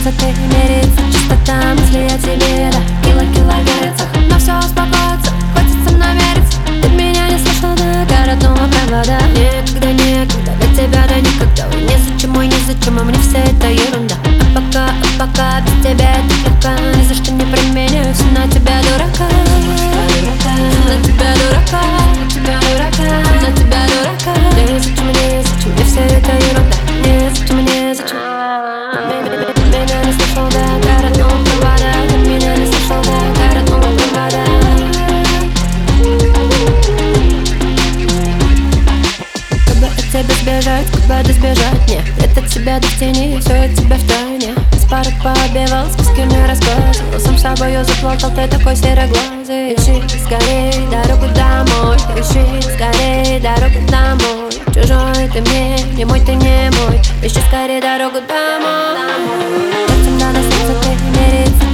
сердце ты мерится чистота мысли о тебе, да. Килогерцах, но все успокоится, хочется намериться. Ты меня не слышал до городного провода. Некогда, до тебя да никогда. Ой, незачем, ой, незачем, а мне вся эта ерунда. А пока без тебя это легко. Ни за что не променяюсь на тебя, дурака. На тебя, дурака. На тебя, дурака. Незачем, мне вся эта ерунда. Незачем. Меня не слышал до городного провода. Ты меня не слышал до городного провода. Как бы от тебя сбежать, как бы сбежать, нет. Это тебя до тени, все от тебя в тайне. С парок побивал, списки мне рассказывал. Сам с собою заплакал, ты такой сероглазый. Ищи скорей дорогу домой. Ищи скорей дорогу домой. Чужой ты мне, не мой, ты не мой. Ищи скорей дорогу домой. Сердцем да на сердце ты мерится